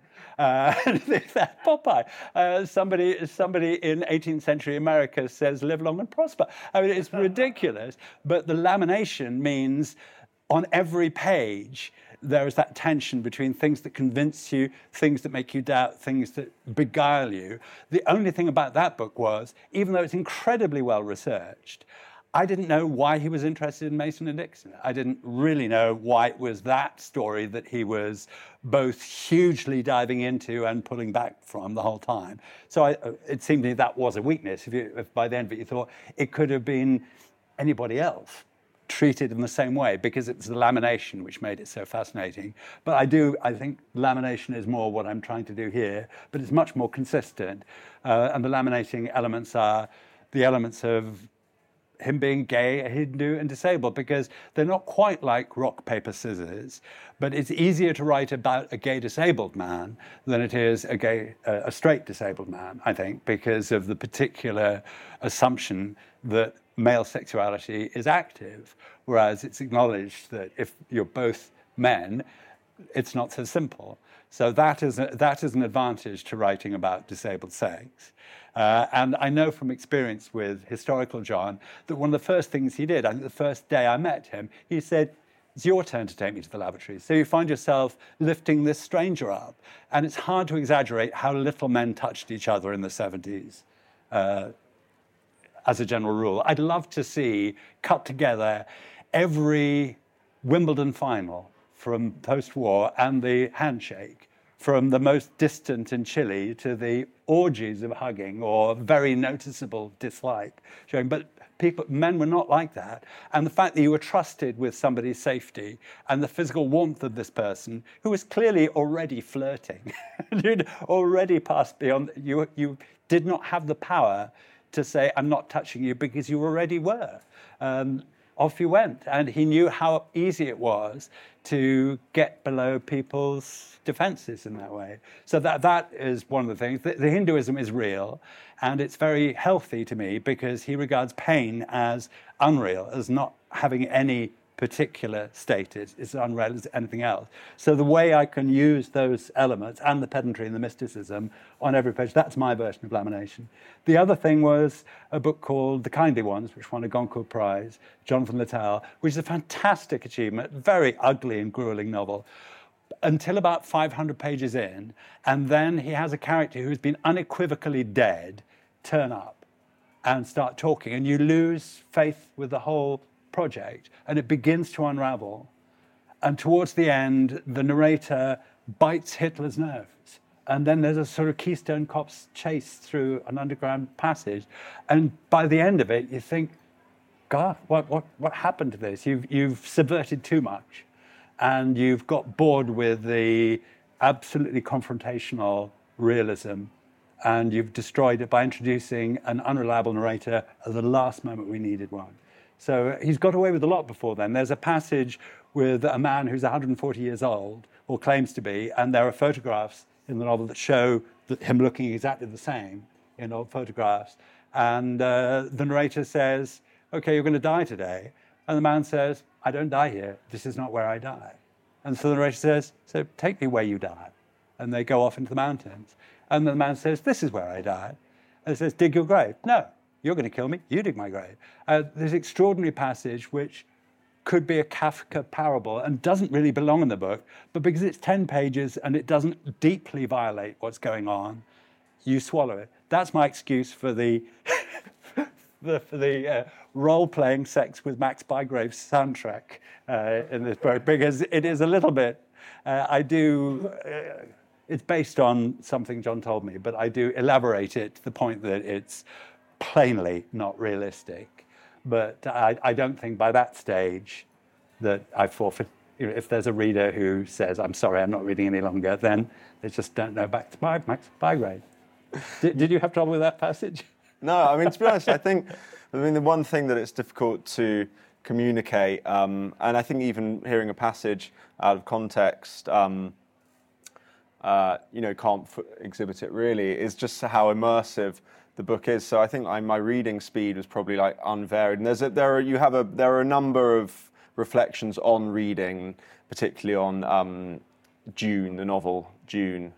That Popeye. Somebody in 18th century America says, "Live long and prosper." I mean, it's ridiculous. But the lamination means on every page, there is that tension between things that convince you, things that make you doubt, things that beguile you. The only thing about that book was, even though it's incredibly well researched, I didn't know why he was interested in Mason and Dixon. I didn't really know why it was that story that he was both hugely diving into and pulling back from the whole time. So it seemed to me that was a weakness. If by the end of it you thought it could have been anybody else. treated in the same way because it's the lamination which made it so fascinating. But I think lamination is more what I'm trying to do here, but it's much more consistent. And the laminating elements are the elements of him being gay, a Hindu, and disabled, because they're not quite like rock, paper, scissors, but it's easier to write about a gay disabled man than it is a straight disabled man, I think, because of the particular assumption that male sexuality is active, whereas it's acknowledged that if you're both men, it's not so simple. So that is an advantage to writing about disabled sex. And I know from experience with historical John that one of the first things he did, I think the first day I met him, he said, it's your turn to take me to the lavatory. So you find yourself lifting this stranger up. And it's hard to exaggerate how little men touched each other in the 70s. As a general rule, I'd love to see cut together every Wimbledon final from post-war and the handshake, from the most distant in Chile to the orgies of hugging or very noticeable dislike showing. But men were not like that. And the fact that you were trusted with somebody's safety and the physical warmth of this person who was clearly already flirting, you'd already passed beyond, you did not have the power to say, I'm not touching you, because you already were. Off you went. And he knew how easy it was to get below people's defenses in that way. So that is one of the things. The Hinduism is real, and it's very healthy to me because he regards pain as unreal, as not having any particular status. It's unreal as anything else. So the way I can use those elements and the pedantry and the mysticism on every page, that's my version of lamination. The other thing was a book called The Kindly Ones, which won a Goncourt Prize, Jonathan Littell, which is a fantastic achievement, very ugly and grueling novel, until about 500 pages in, and then he has a character who's been unequivocally dead turn up and start talking, and you lose faith with the whole project, and it begins to unravel. And towards the end, the narrator bites Hitler's nerves. And then there's a sort of Keystone Cops chase through an underground passage. And by the end of it, you think, God, what happened to this? You've subverted too much. And you've got bored with the absolutely confrontational realism. And you've destroyed it by introducing an unreliable narrator at the last moment we needed one. So he's got away with a lot before then. There's a passage with a man who's 140 years old, or claims to be, and there are photographs in the novel that show him looking exactly the same in old photographs. And the narrator says, okay, you're going to die today. And the man says, I don't die here. This is not where I die. And so the narrator says, so take me where you die. And they go off into the mountains. And the man says, this is where I die. And he says, dig your grave. No. You're going to kill me. You dig my grave. There's an extraordinary passage which could be a Kafka parable and doesn't really belong in the book, but because it's 10 pages and it doesn't deeply violate what's going on, you swallow it. That's my excuse for the role-playing sex with Max Bygrave's soundtrack in this book, because it is a little bit. It's based on something John told me, but I do elaborate it to the point that it's plainly not realistic. But I don't think by that stage that I forfeit. If there's a reader who says, I'm sorry, I'm not reading any longer, then they just don't know Max Bygrave. Did you have trouble with that passage? No, I mean, to be honest, the one thing that it's difficult to communicate, and I think even hearing a passage out of context, can't exhibit it really, is just how immersive the book is. So I think my reading speed was probably like unvaried. And there are a number of reflections on reading, particularly on Dune, the novel Dune,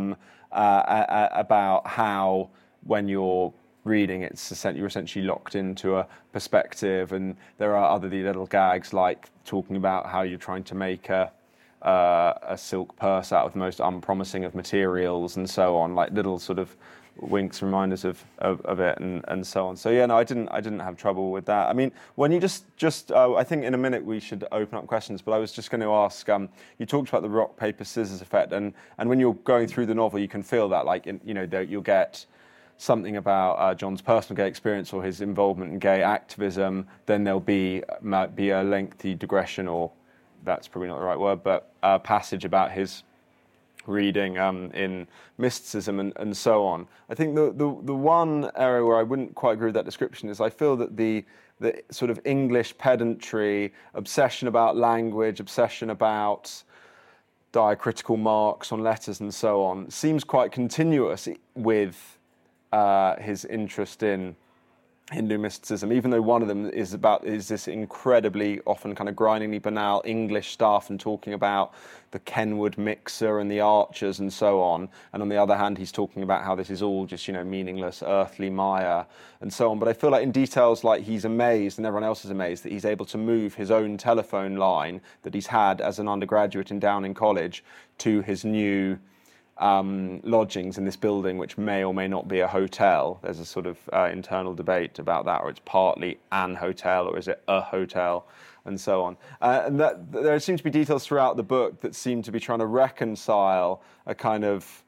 about how when you're reading, you're essentially locked into a perspective, and there are other little gags like talking about how you're trying to make a silk purse out of the most unpromising of materials and so on, like little sort of winks, reminders of it, and so on. So yeah, no, I didn't have trouble with that. I mean, when you just I think in a minute we should open up questions, but I was just going to ask. You talked about the rock paper scissors effect, and when you're going through the novel, you can feel that, like you'll get something about John's personal gay experience or his involvement in gay activism, then might be a lengthy digression, or that's probably not the right word, but a passage about his reading in mysticism and so on. I think the one area where I wouldn't quite agree with that description is I feel that the sort of English pedantry, obsession about language, obsession about diacritical marks on letters and so on, seems quite continuous with his interest in Hindu mysticism, even though one of them is this incredibly often kind of grindingly banal English stuff and talking about the Kenwood mixer and the archers and so on. And on the other hand, he's talking about how this is all just, meaningless earthly maya and so on. But I feel like in details like he's amazed and everyone else is amazed that he's able to move his own telephone line that he's had as an undergraduate in Downing College to his new lodgings in this building, which may or may not be a hotel. There's a sort of internal debate about that, or it's partly an hotel, or is it a hotel, and so on. And that there seem to be details throughout the book that seem to be trying to reconcile a kind of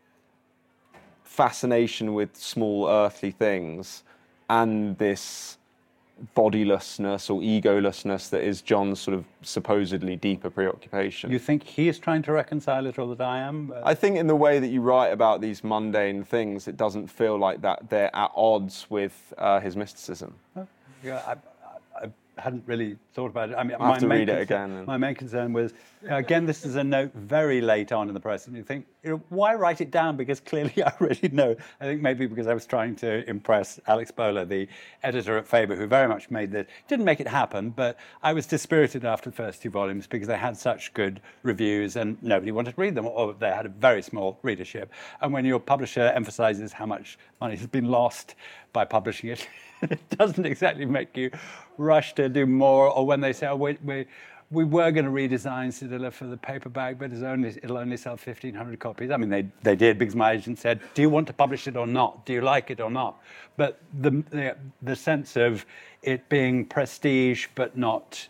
fascination with small earthly things and this bodilessness or egolessness that is John's sort of supposedly deeper preoccupation. You think he is trying to reconcile it, or that I am? I think in the way that you write about these mundane things, it doesn't feel like that they're at odds with his mysticism. Yeah, I hadn't really thought about it. I mean, I'll have to read it again. My main concern was, again, this is a note very late on in the process, and you think, why write it down? Because clearly I already know. I think maybe because I was trying to impress Alex Bowler, the editor at Faber, who very much didn't make it happen, but I was dispirited after the first 2 volumes because they had such good reviews and nobody wanted to read them, or they had a very small readership. And when your publisher emphasizes how much money has been lost by publishing it, it doesn't exactly make you rush to do more. Or when they say, we were going to redesign Cedilla for the paperback, but it'll only sell 1,500 copies. I mean, they did, because my agent said, do you want to publish it or not? Do you like it or not? But the sense of it being prestige but not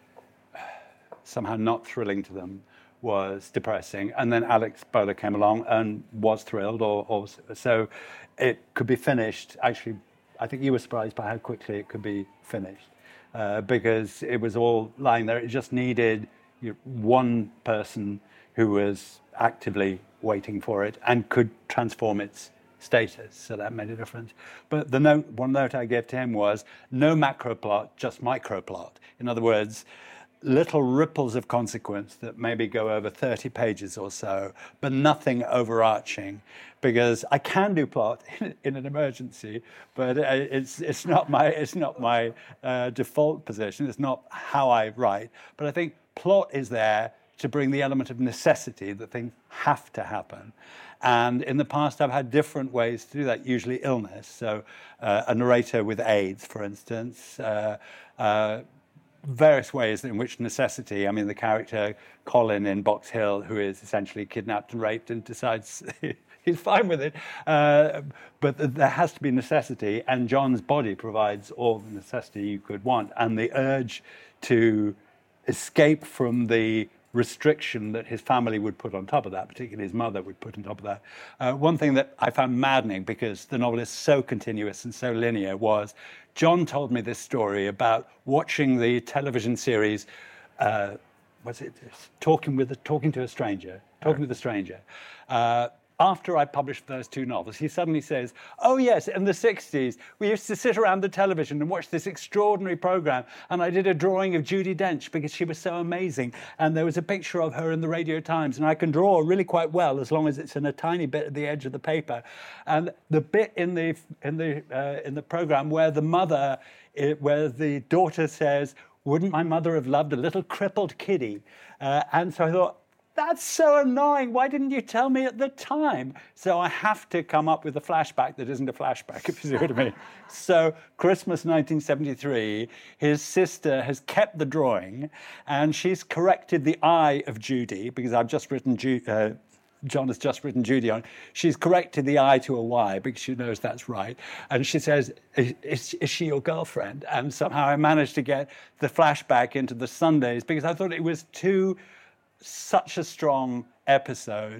somehow not thrilling to them was depressing. And then Alex Bowler came along and was thrilled, or so it could be finished. Actually, I think you were surprised by how quickly it could be finished, because it was all lying there. It just needed one person who was actively waiting for it and could transform its status, so that made a difference. But one note I gave to him was, no macro plot, just micro plot. In other words, little ripples of consequence that maybe go over 30 pages or so, but nothing overarching, because I can do plot in an emergency, but it's not my default position. It's not how I write. But I think plot is there to bring the element of necessity, that things have to happen. And in the past, I've had different ways to do that, usually illness. So a narrator with AIDS, for instance, various ways in which necessity, I mean, the character Colin in Box Hill, who is essentially kidnapped and raped and decides he's fine with it, but there has to be necessity, and John's body provides all the necessity you could want, and the urge to escape from the restriction that his family would put on top of that, particularly his mother would put on top of that. One thing that I found maddening, because the novel is so continuous and so linear, was John told me this story about watching the television series, Talking to a Stranger. After I published those 2 novels, he suddenly says, oh yes, in the 60s, we used to sit around the television and watch this extraordinary program, and I did a drawing of Judi Dench because she was so amazing, and there was a picture of her in the Radio Times, and I can draw really quite well as long as it's in a tiny bit at the edge of the paper. And the bit in the program where the daughter says, wouldn't my mother have loved a little crippled kiddie? And so I thought, that's so annoying. Why didn't you tell me at the time? So I have to come up with a flashback that isn't a flashback, if you see what I mean. So Christmas 1973, his sister has kept the drawing, and she's corrected the eye of Judy, because I've just written John has just written Judy on. She's corrected the I to a Y because she knows that's right. And she says, is she your girlfriend? And somehow I managed to get the flashback into the Sundays, because I thought it was such a strong episode.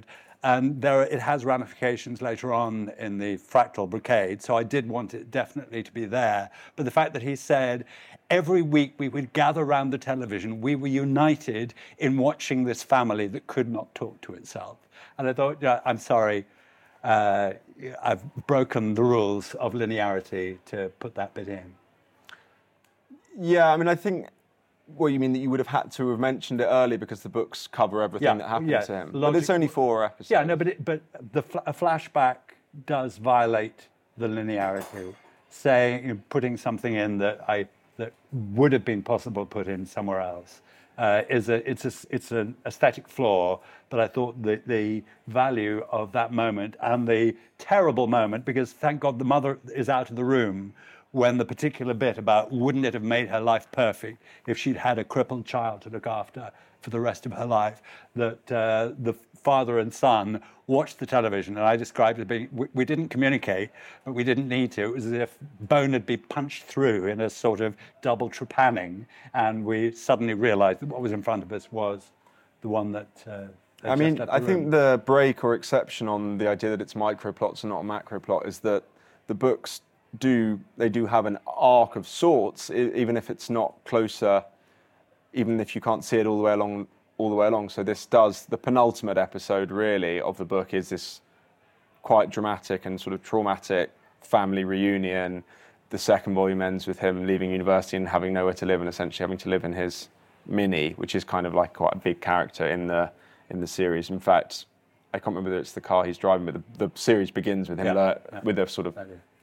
And it has ramifications later on in the fractal brigade, so I did want it definitely to be there. But the fact that he said every week we would gather around the television, we were united in watching this family that could not talk to itself. And I thought, I'm sorry, I've broken the rules of linearity to put that bit in. Yeah, I mean, I think what you mean that you would have had to have mentioned it early because the books cover everything that happened to him. But it's only 4 episodes. Yeah, no, but a flashback does violate the linearity, putting something in that would have been possible to put in somewhere else. It's an aesthetic flaw, but I thought that the value of that moment and the terrible moment, because thank God the mother is out of the room when the particular bit about wouldn't it have made her life perfect if she'd had a crippled child to look after for the rest of her life, that the father and son watched the television, and I described it as being, we didn't communicate, but we didn't need to. It was as if bone had been punched through in a sort of double trepanning, and we suddenly realized that what was in front of us was the one that... I mean, I think the break or exception on the idea that it's micro-plots and not a macro-plot is that the books do have an arc of sorts, even if it's not closer, even if you can't see it all the way along. So this does, the penultimate episode really of the book is this quite dramatic and sort of traumatic family reunion. The second volume ends with him leaving university and having nowhere to live, and essentially having to live in his Mini, which is kind of like quite a big character in the series. In fact, I can't remember whether it's the car he's driving, but the series begins with him with a sort of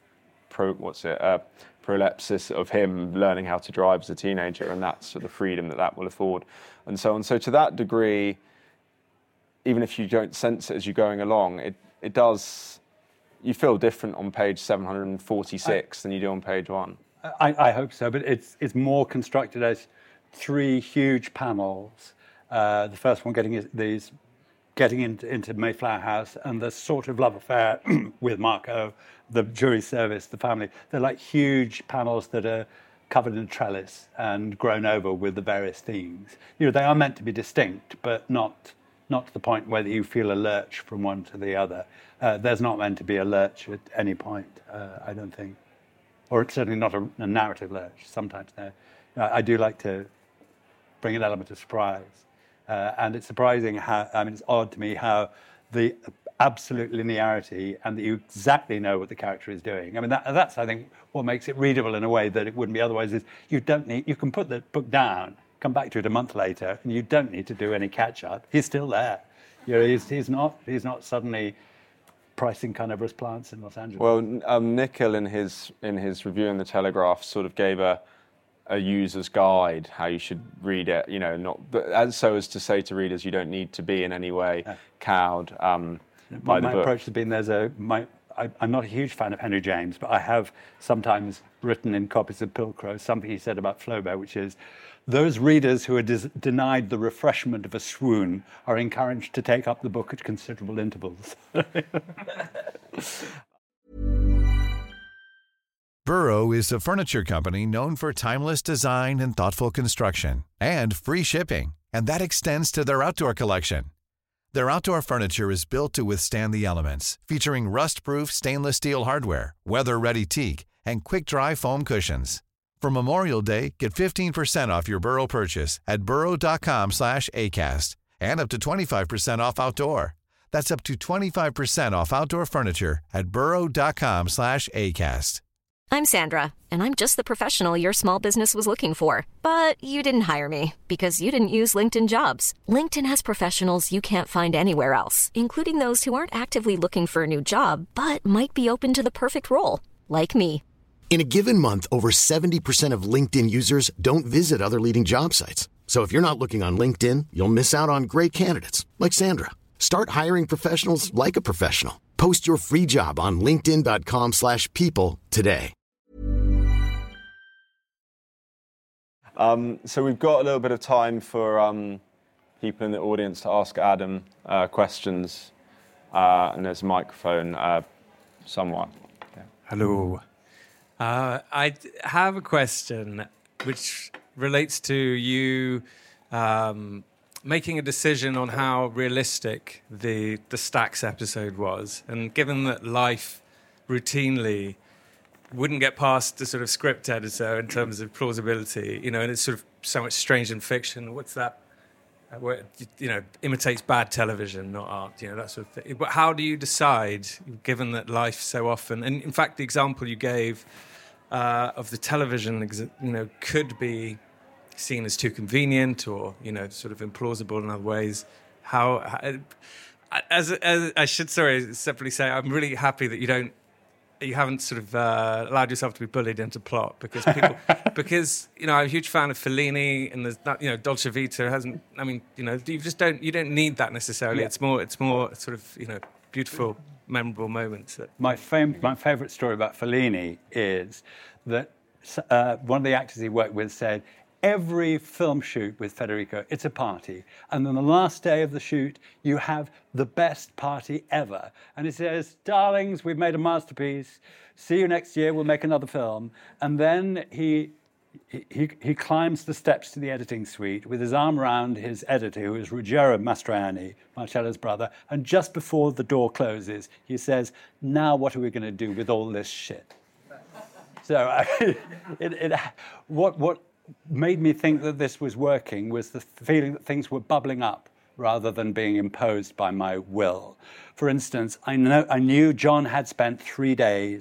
prolepsis of him learning how to drive as a teenager, and that's sort of the freedom that will afford, and so on. So to that degree, even if you don't sense it as you're going along, it does. You feel different on page 746 than you do on page 1. I hope so, but it's more constructed as 3 huge panels. The first one getting into Mayflower House, and the sort of love affair with Marco, the jury service, the family. They're like huge panels that are covered in trellis and grown over with the various themes. You know, they are meant to be distinct, but not to the point where you feel a lurch from one to the other. There's not meant to be a lurch at any point, I don't think. Or it's certainly not a narrative lurch. Sometimes there. I do like to bring an element of surprise. And it's surprising it's odd to me how the absolute linearity and that you exactly know what the character is doing. I mean, that's, I think, what makes it readable in a way that it wouldn't be otherwise, is you can put the book down, come back to it a month later, and you don't need to do any catch-up. He's still there. You know, he's not suddenly pricing carnivorous plants in Los Angeles. Well, Nichol in his review in the Telegraph sort of gave a user's guide how you should read it, you know, so as to say to readers you don't need to be in any way cowed by the book. My approach has been I'm not a huge fan of Henry James, but I have sometimes written in copies of Pilcrow something he said about Flaubert, which is, those readers who are denied the refreshment of a swoon are encouraged to take up the book at considerable intervals. Burrow is a furniture company known for timeless design and thoughtful construction, and free shipping, and that extends to their outdoor collection. Their outdoor furniture is built to withstand the elements, featuring rust-proof stainless steel hardware, weather-ready teak, and quick-dry foam cushions. For Memorial Day, get 15% off your Burrow purchase at burrow.com/ACAST, and up to 25% off outdoor. That's up to 25% off outdoor furniture at burrow.com/ACAST. I'm Sandra, and I'm just the professional your small business was looking for. But you didn't hire me because you didn't use LinkedIn Jobs. LinkedIn has professionals you can't find anywhere else, including those who aren't actively looking for a new job, but might be open to the perfect role, like me. In a given month, over 70% of LinkedIn users don't visit other leading job sites. So if you're not looking on LinkedIn, you'll miss out on great candidates like Sandra. Start hiring professionals like a professional. Post your free job on linkedin.com/people today. So we've got a little bit of time for people in the audience to ask Adam questions, and there's a microphone somewhat. Yeah. Hello. I have a question which relates to you making a decision on how realistic the Stax episode was, and given that Life routinely wouldn't get past the sort of script editor in terms of plausibility, and it's sort of so much strange in fiction. What's that? Where, imitates bad television, not art, that sort of thing. But how do you decide, given that Life so often, and in fact the example you gave of the television, could be seen as too convenient or, sort of implausible in other ways. As I should, separately say, I'm really happy that you haven't sort of allowed yourself to be bullied into plot, because people, I'm a huge fan of Fellini, and there's that, Dolce Vita hasn't. I mean, you don't need that necessarily. Yeah. It's more sort of beautiful, memorable moments. My favourite story about Fellini is that one of the actors he worked with said, every film shoot with Federico, it's a party. And on the last day of the shoot, you have the best party ever. And he says, darlings, we've made a masterpiece. See you next year, we'll make another film. And then he climbs the steps to the editing suite with his arm around his editor, who is Ruggero Mastroianni, Marcello's brother. And just before the door closes, he says, now what are we going to do with all this shit? So what made me think that this was working was the feeling that things were bubbling up rather than being imposed by my will. For instance, I knew John had spent 3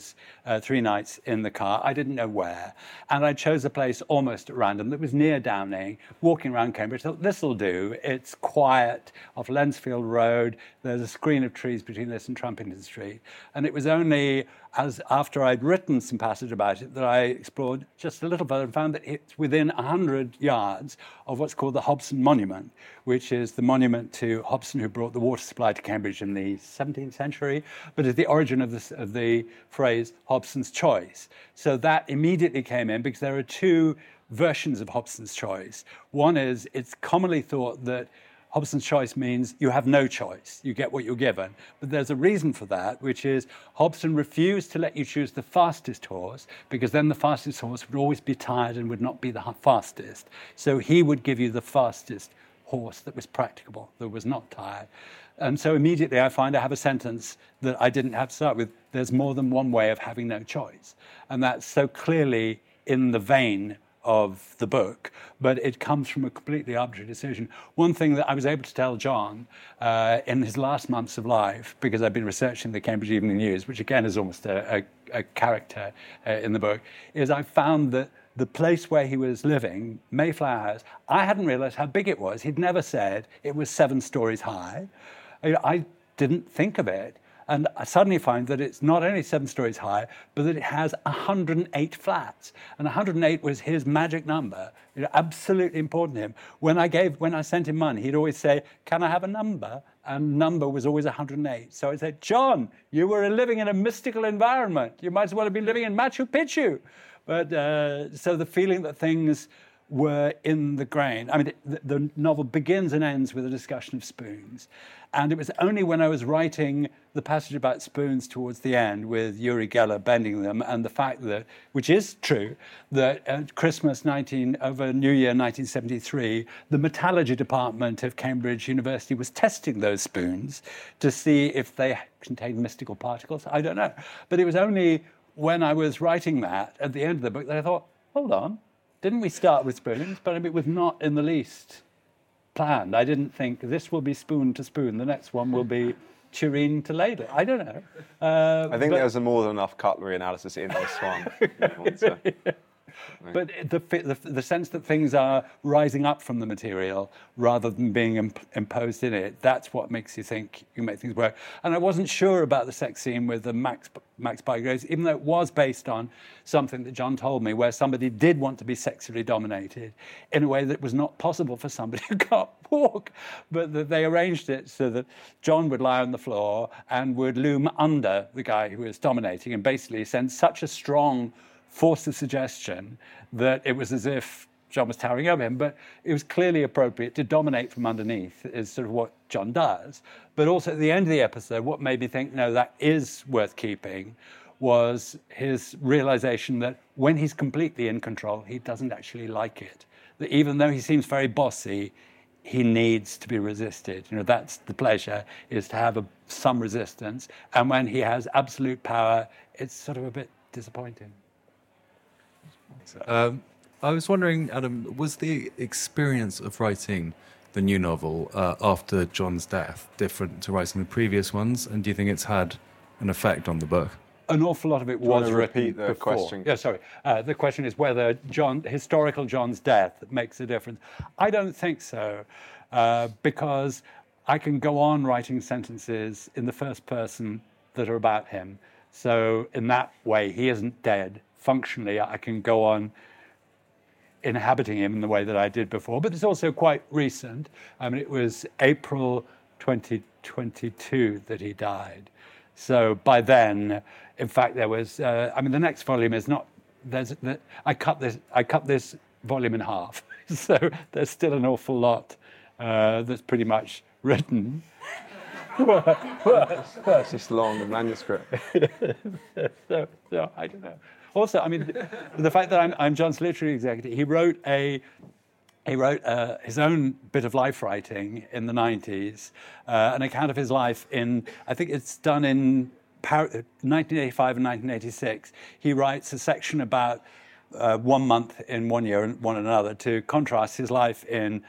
nights in the car. I didn't know where. And I chose a place almost at random that was near Downing, walking around Cambridge. I thought, this'll do. It's quiet off Lensfield Road. There's a screen of trees between this and Trumpington Street. And it was only after I'd written some passage about it that I explored just a little further and found that it's within 100 yards of what's called the Hobson Monument, which is the monument to Hobson, who brought the water supply to Cambridge in the 17th century, but is the origin of the phrase Hobson's choice. So that immediately came in because there are two versions of Hobson's choice. One is, it's commonly thought that Hobson's choice means you have no choice. You get what you're given. But there's a reason for that, which is Hobson refused to let you choose the fastest horse, because then the fastest horse would always be tired and would not be the fastest. So he would give you the fastest horse that was practicable, that was not tired. And so immediately I find I have a sentence that I didn't have to start with. There's more than one way of having no choice. And that's so clearly in the vein of the book, but it comes from a completely arbitrary decision. One thing that I was able to tell John in his last months of life, because I've been researching the Cambridge Evening News, which again is almost a character in the book, is I found that the place where he was living, Mayflower House, I hadn't realized how big it was. He'd never said it was 7 stories high. I didn't think of it. And I suddenly find that it's not only 7 stories high, but that it has 108 flats. And 108 was his magic number, absolutely important to him. When I sent him money, he'd always say, can I have a number? And number was always 108. So I said, John, you were living in a mystical environment. You might as well have been living in Machu Picchu. But so the feeling that things were in the grain. I mean, the novel begins and ends with a discussion of spoons. And it was only when I was writing the passage about spoons towards the end with Uri Geller bending them, and the fact that, which is true, that at Christmas over New Year 1973, the metallurgy department of Cambridge University was testing those spoons to see if they contained mystical particles. I don't know. But it was only when I was writing that at the end of the book that I thought, hold on, didn't we start with spoons? But it was not in the least planned. I didn't think this will be spoon to spoon, the next one will be tureen to ladle. I don't know. I think there's more than enough cutlery analysis in this one. But the sense that things are rising up from the material rather than being imposed in it, that's what makes you think you make things work. And I wasn't sure about the sex scene with the Max Bygraves, even though it was based on something that John told me, where somebody did want to be sexually dominated in a way that was not possible for somebody who can't walk. But that they arranged it so that John would lie on the floor and would loom under the guy who was dominating and basically send such a strong force of suggestion that it was as if John was towering over him, but it was clearly appropriate to dominate from underneath, is sort of what John does. But also at the end of the episode, what made me think, no, that is worth keeping, was his realization that when he's completely in control, he doesn't actually like it. That even though he seems very bossy, he needs to be resisted. That's the pleasure, is to have some resistance. And when he has absolute power, it's sort of a bit disappointing. I was wondering, Adam, was the experience of writing the new novel after John's death different to writing the previous ones? And do you think it's had an effect on the book? An awful lot of it was written repeat the before. question? Yeah, sorry. The question is whether historical John's death makes a difference. I don't think so, because I can go on writing sentences in the first person that are about him. So in that way, he isn't dead. Functionally, I can go on inhabiting him in the way that I did before. But it's also quite recent. I mean, it was April 2022 that he died. So by then, in fact, there was. The next volume is not. I cut this volume in half, so there's still an awful lot that's pretty much written. It's just long, the manuscript. so I don't know. Also, I mean, the fact that I'm John's literary executive, he wrote his own bit of life writing in the 90s, an account of his life I think it's done in 1985 and 1986. He writes a section about 1 month in one year and one another to contrast his life in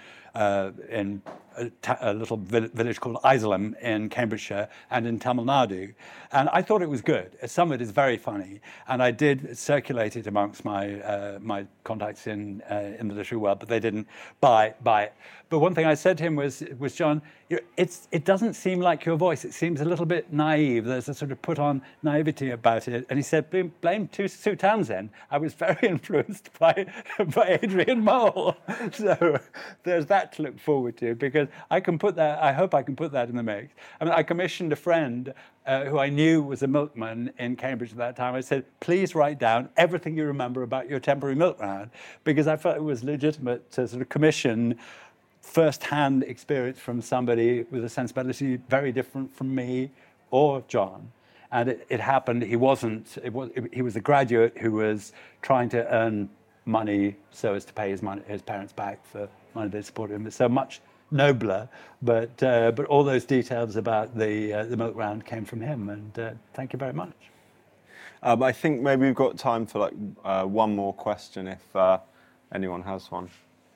a little village called Isleham in Cambridgeshire and in Tamil Nadu. And I thought it was good. Some of it is very funny. And I did circulate it amongst my contacts in the literary world, but they didn't buy it. But one thing I said to him was John, it doesn't seem like your voice. It seems a little bit naive. There's a sort of put-on naivety about it. And he said, blame Sue Townsend. I was very influenced by Adrian Mole. So there's that to look forward to, because I hope I can put that in the mix. I mean, I commissioned a friend who I knew was a milkman in Cambridge at that time. I said, please write down everything you remember about your temporary milk round, because I felt it was legitimate to sort of commission first-hand experience from somebody with a sensibility very different from me or John. And it happened. He was a graduate who was trying to earn money so as to pay his parents back for money they supported him. So much nobler, but all those details about the milk round came from him. And thank you very much. I think maybe we've got time for one more question if anyone has one.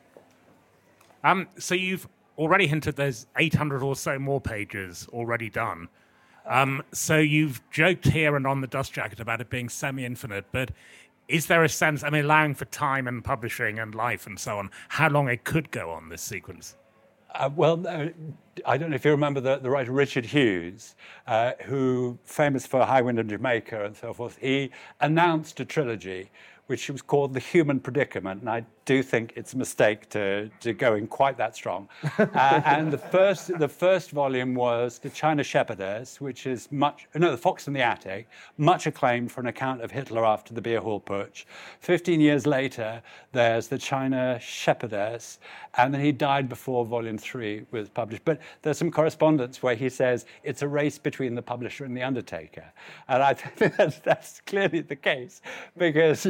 So you've already hinted there's 800 or so more pages already done. So you've joked here and on the Dust Jacket about it being semi-infinite, but is there a sense, allowing for time and publishing and life and so on, how long it could go on, this sequence? I don't know if you remember the writer Richard Hughes, who, famous for High Wind in Jamaica and so forth, he announced a trilogy which was called The Human Predicament, and I do think it's a mistake to go in quite that strong. And the first volume was The China Shepherdess, which is The Fox in the Attic, much acclaimed for an account of Hitler after the beer hall putsch. 15 years later, there's The China Shepherdess, and then he died before volume 3 was published. But there's some correspondence where he says it's a race between the publisher and the undertaker. And I think that's clearly the case, because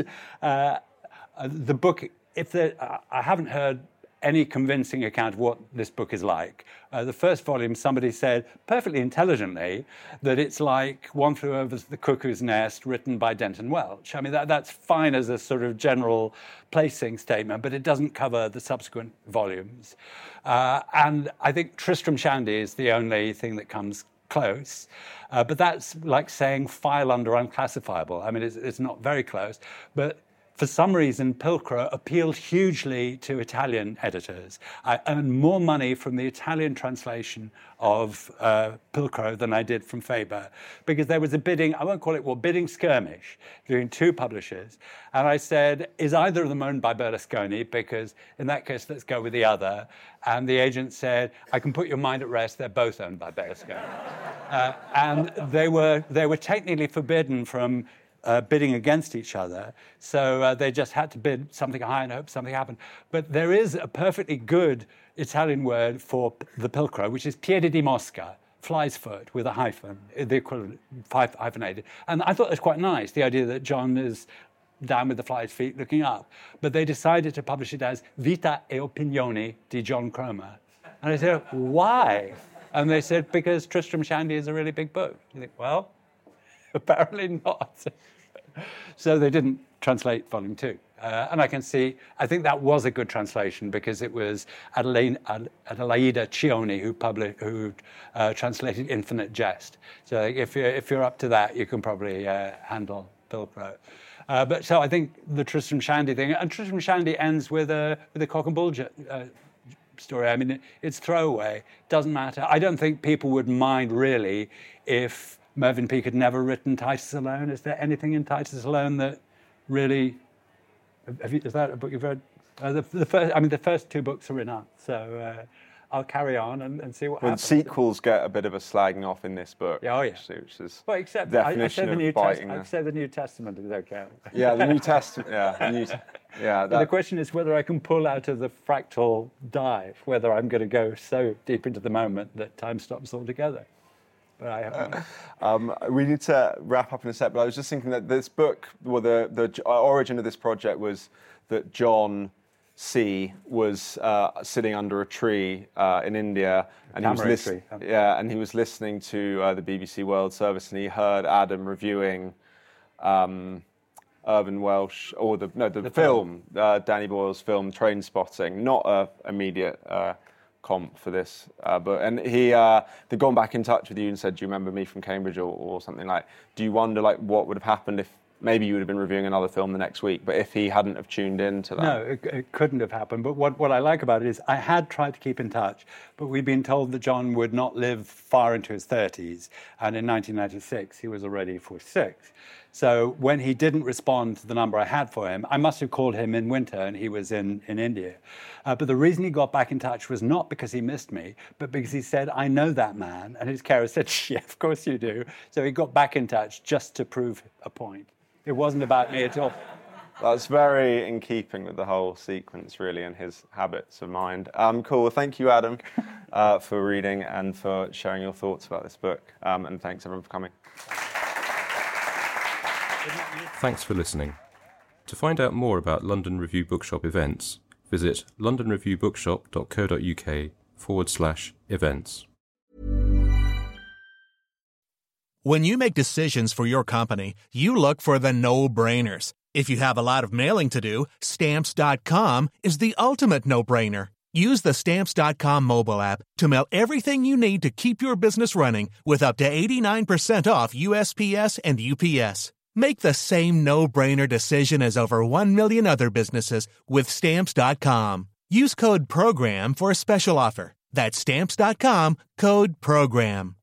the book, I haven't heard any convincing account of what this book is like. The first volume, somebody said perfectly intelligently that it's like One Flew Over the Cuckoo's Nest, written by Denton Welch. That's fine as a sort of general placing statement, but it doesn't cover the subsequent volumes. And I think Tristram Shandy is the only thing that comes close. But that's like saying File Under Unclassifiable. It's not very close, but for some reason, Pilcrow appealed hugely to Italian editors. I earned more money from the Italian translation of Pilcrow than I did from Faber, because there was a bidding, I won't call it war, bidding skirmish between two publishers. And I said, is either of them owned by Berlusconi? Because in that case, let's go with the other. And the agent said, I can put your mind at rest, they're both owned by Berlusconi. And they were technically forbidden from bidding against each other, so they just had to bid something high and hope something happened. But there is a perfectly good Italian word for the Pilcrow, which is piede di mosca, fly's foot with a hyphen, the equivalent, hyphenated. And I thought it was quite nice, the idea that John is down with the fly's feet looking up. But they decided to publish it as Vita e Opinioni di John Cromer. And I said, why? And they said, because Tristram Shandy is a really big book. You think, well, apparently not. So they didn't translate volume 2. And I think that was a good translation because it was Adelaida Cioni who translated Infinite Jest. So if you're up to that, you can probably handle Pilcrow. But so I think the Tristram Shandy thing, and Tristram Shandy ends with a cock and bull story. I mean, it's throwaway, doesn't matter. I don't think people would mind really if Mervyn Peake had never written Titus Alone. Is there anything in Titus Alone that really? Is that a book you've read? The first 2 books are enough. So I'll carry on and see what happens. Sequels get a bit of a slagging off in this book. Oh, yeah. Which is well, except I say the New Testament is okay. Yeah, the New Testament. Yeah, the question is whether I can pull out of the fractal dive, whether I'm going to go so deep into the moment that time stops altogether. But I haven't. We need to wrap up in a sec, but I was just thinking that this book, well, the origin of this project was that John C. was sitting under a tree in India, and he was listening to the BBC World Service, and he heard Adam reviewing Irvine Welsh, or the film, Danny Boyle's film Trainspotting, not a immediate comp for this, and they'd gone back in touch with you and said, do you remember me from Cambridge or something like, do you wonder like what would have happened if maybe you would have been reviewing another film the next week, but if he hadn't have tuned in to that? No, it couldn't have happened. But what I like about it is I had tried to keep in touch, but we'd been told that John would not live far into his 30s, and in 1996 he was already 46. So when he didn't respond to the number I had for him, I must have called him in winter, and he was in India. But the reason he got back in touch was not because he missed me, but because he said, I know that man. And his carer said, yeah, of course you do. So he got back in touch just to prove a point. It wasn't about me at all. That's very in keeping with the whole sequence, really, and his habits of mind. Cool. Well, thank you, Adam, for reading and for sharing your thoughts about this book. And thanks, everyone, for coming. Thanks for listening. To find out more about London Review Bookshop events, visit londonreviewbookshop.co.uk/events. When you make decisions for your company, you look for the no-brainers. If you have a lot of mailing to do, Stamps.com is the ultimate no-brainer. Use the Stamps.com mobile app to mail everything you need to keep your business running with up to 89% off USPS and UPS. Make the same no-brainer decision as over 1 million other businesses with Stamps.com. Use code PROGRAM for a special offer. That's Stamps.com, code PROGRAM.